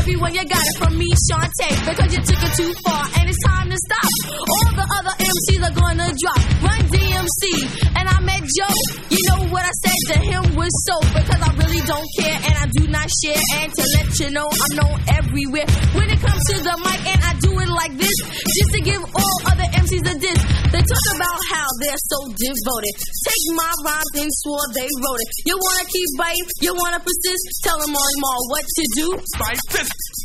everyone, you got it from me, Shantae, because you took it too far, and it's time to stop. All the other MCs are gonna drop. Run DMC, and I met Joe. You know what I said to him was so, because I really don't care, and I do not share. And to let you know, I'm known everywhere. When it comes to the mic, and I do it like this, just to give all other MCs a diss. They talk about how they're so devoted. Take my rhymes and swore they wrote it. You wanna keep biting, you wanna persist, tell them all what to do. Like this.